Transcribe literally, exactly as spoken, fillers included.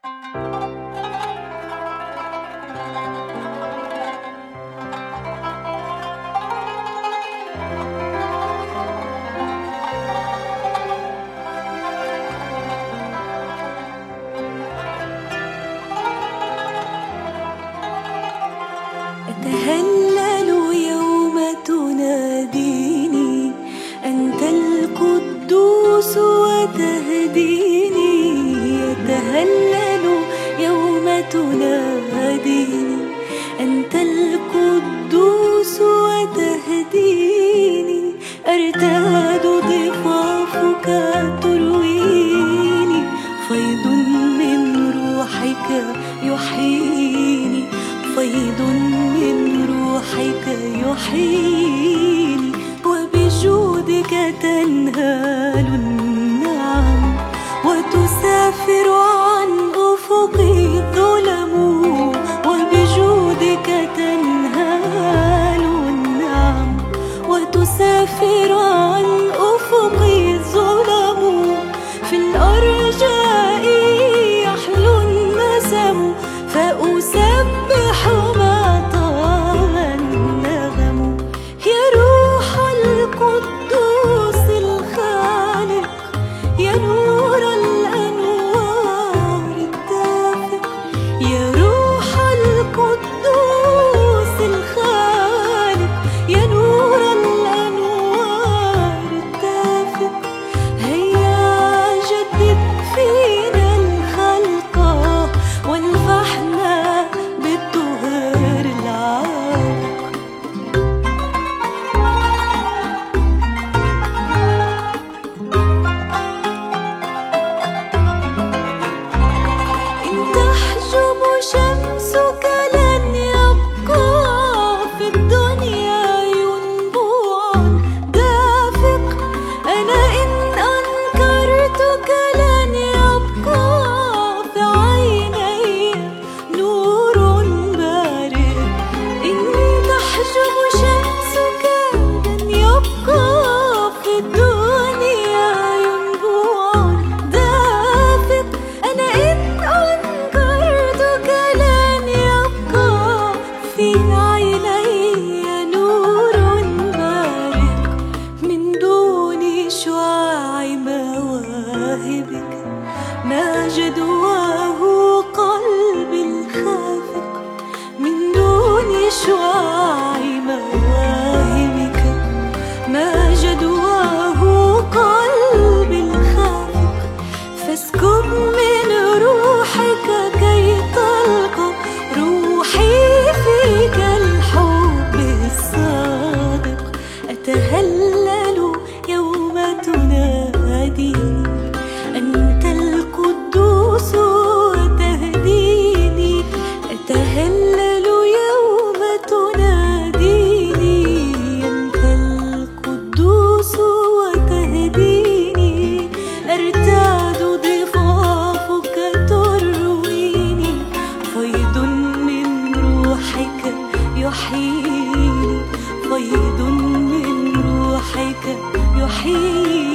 أتهلل يوم تناديني أنت القدوس وتهديني. أتهلل يوم تناديني أنت القدوس وتهديني. أرتاد ضفافك ترويني، فيض من روحك يحييني، فيض من روحك يحييني. وبجودك تنهال النعم وتسافر عن أفقي الظلم. وبجودك تنهال النعم وتسافر عن أفقي الظلم. في الأرجاء يحلو النسم فأسبح ما طال النغم. يا روح القدوس الخالق، يا نور الأنوار الدافئ. يا روح القدوس الخالق، يا نور الأنوار الدافئ. هيا جدد فينا الخلق وانفحنا بالطهر العالق. إن تحجب شمسك لن يبقى في الدنيا ينبوع دافق. أنا إن أنكرتك لن يبقى في عيني نور بارق. إن تحجب شمسك لن يبقى في الدنيا ينبوع دافق. أنا إن أنكرتك لن يبقى في عيني نور بارق. من دون شعاع مواهبك ما جدواه قلبي الخافق. من دون شعاع مواهبك ما جدواه قلبي الخافق. فاسكب من روحك كي تلقى روحي فيك الحب الصادق. أتهلل يوم تناديني أنت القدوس وتهديني. أتهلل يوم تناديني أنت القدوس وتهديني. أرتاد ضفافك ترويني، فيض من روحك يحييني، فيض من روحك يحييني.